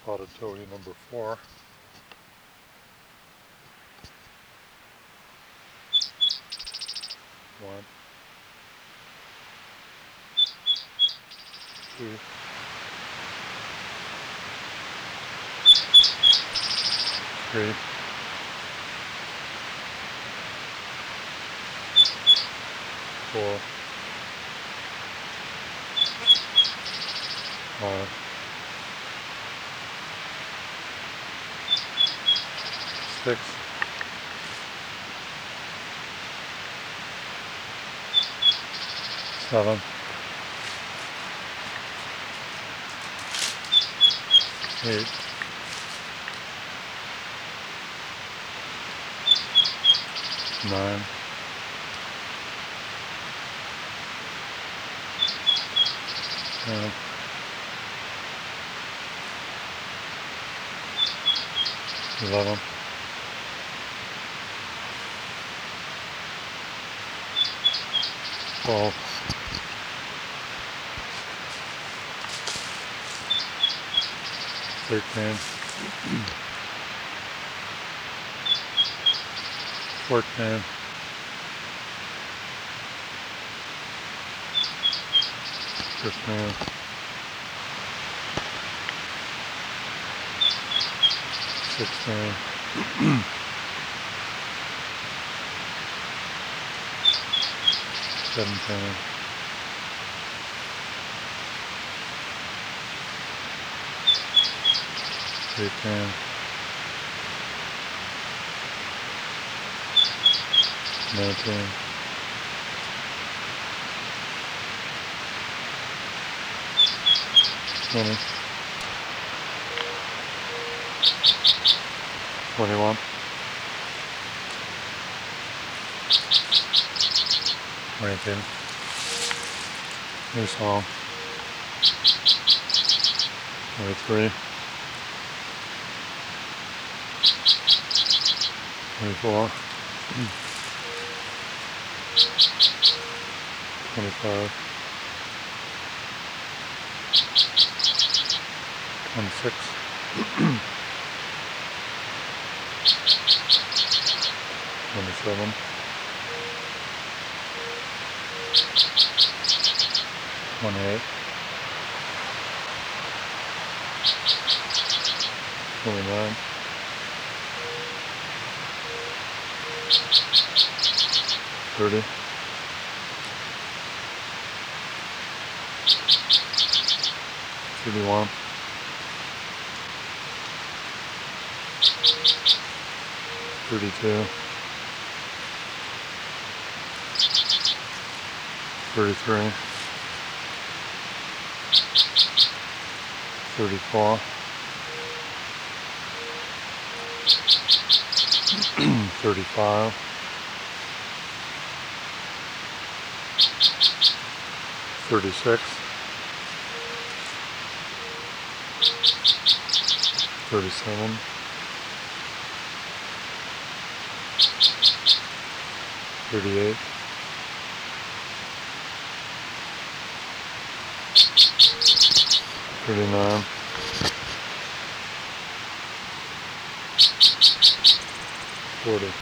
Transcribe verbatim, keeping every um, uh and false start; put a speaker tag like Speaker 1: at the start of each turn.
Speaker 1: Spotted toady number four. One, two, three, four, five, six, seven, eight, nine, ten, eleven, twelve, thirteen, fourteen, fifteen, sixteen, seventeen, eighteen, nineteen, twenty, twenty-one, twenty-two, new song, twenty-three, twenty-four, twenty-five, twenty-six, twenty-seven, twenty-eight, twenty-nine, thirty, thirty-one, thirty-two, thirty-three, thirty-four, thirty-five, thirty-six, thirty-seven, thirty-eight, thirty-nine, forty.